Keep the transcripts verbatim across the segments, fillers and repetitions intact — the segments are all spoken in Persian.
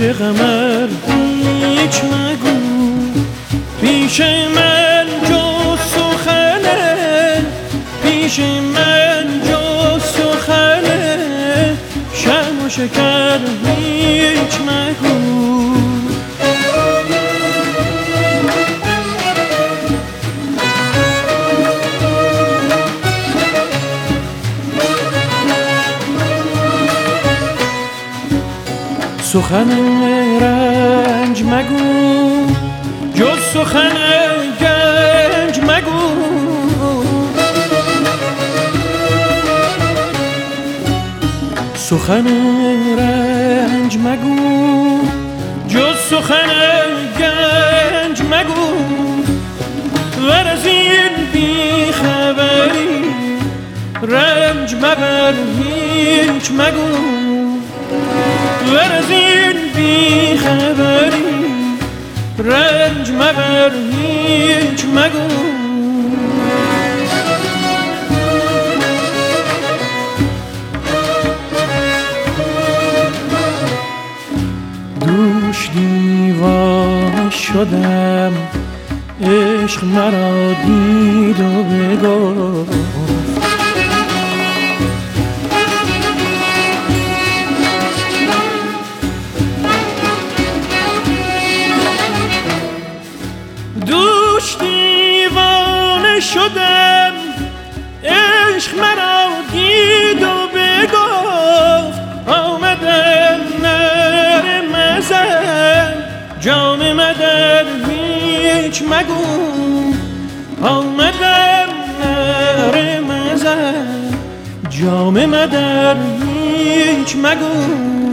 قمر هیچ مگو، پیش من جز سخنه، پیش من جز سخنه، شرم و شکر هیچ مگو. سخن رنج مگو، جز سخن گنج مگو، سخن رنج مگو، جز سخن گنج مگو، ور از این بی خبری رنج مبر هیچ مگو، ور از این بی خبری رنج مبر هیچ مگو. دوش دیوانه شدم، عشق مرا دید و بگفت، دوش دیوانه شدم، عشق مرا دید و بگفت، آمدم نرم ازم جام مدر هیچ مگو، آمدم نرم ازم جام مدر هیچ مگو.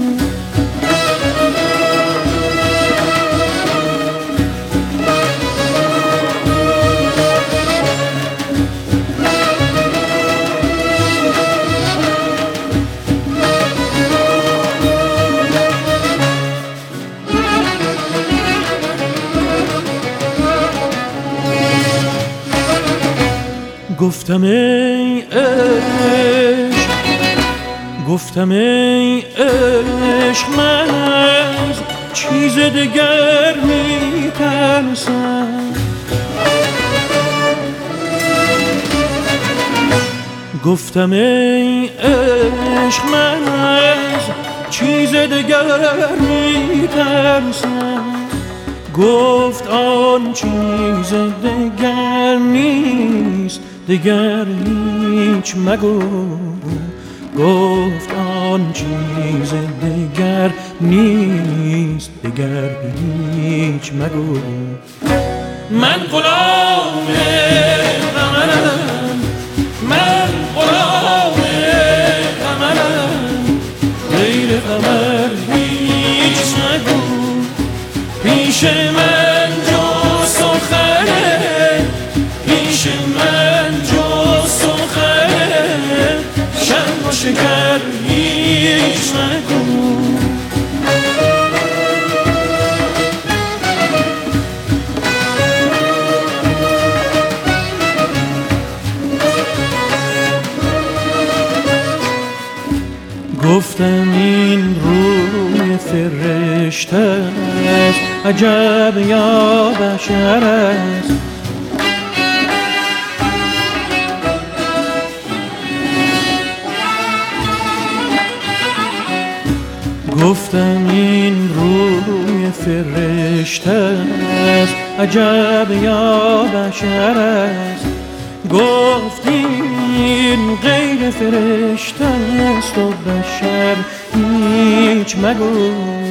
گفتم ای عشق، گفتم ای عشق، من از چیز دگر می ترسم، گفتم ای عشق، من از چیز دگر می ترسم، گفت آن چیز دگر نیست دگر هیچ مگو، گفت آن چیز دگر نیست دگر هیچ مگو. من غلام قمرم، من غلام قمرم، غیر قمر هیچ مگو، پیش من جز سخنه، پیش من جز سخنه، شرم و شکر هیچ مگو. گفتم این روی فرشته است، عجب یا بشر است، گفتم این روی فرشته است، عجب یا بشر است، گفت این غیر فرشته است و بشر هیچ مگو.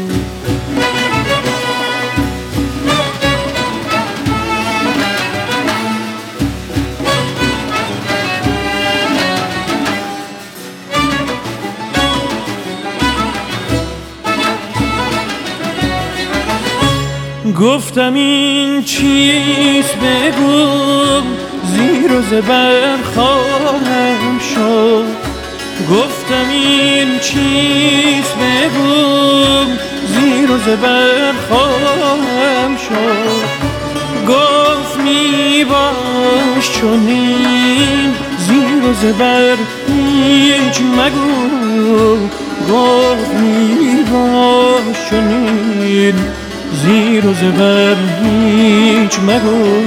گفتم این چیز بگو، زیر و زبر خواهم شد، گفتم این چیز بگو، زیر و زبر خواهم شد، گفت می باش چنین زیر و زبر هیچ مگو، گفت میباش چنین زیر و زبر هیچ مگو.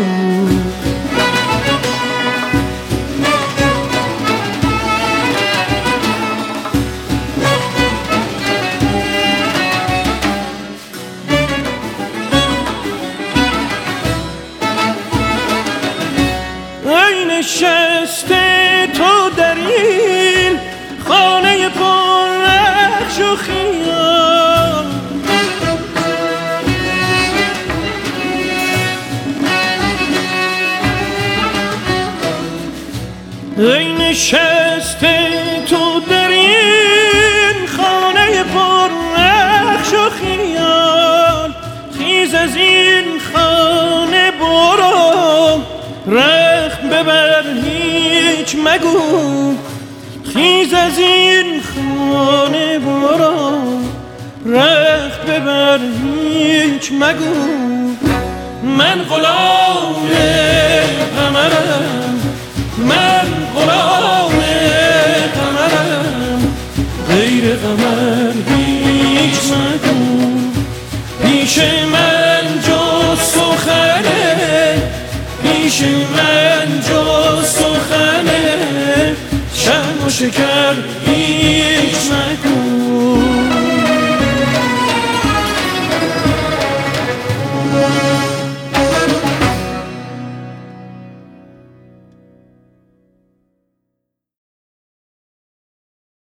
ای نشسته تو در این خانه پر نقش و خیال، ای نشسته تو در این خانه پر نقش و خیال، خیز از این خانه برو رخت ببر هیچ مگو. خیز از این خانه برو رخت ببر هیچ مگو. من غلام قمرم، من غلام قمرم، غیر قمر هیچ مگو. پیش من جز سخنه، پیش من جز سخنه، شرم و شکر هیچ مگو.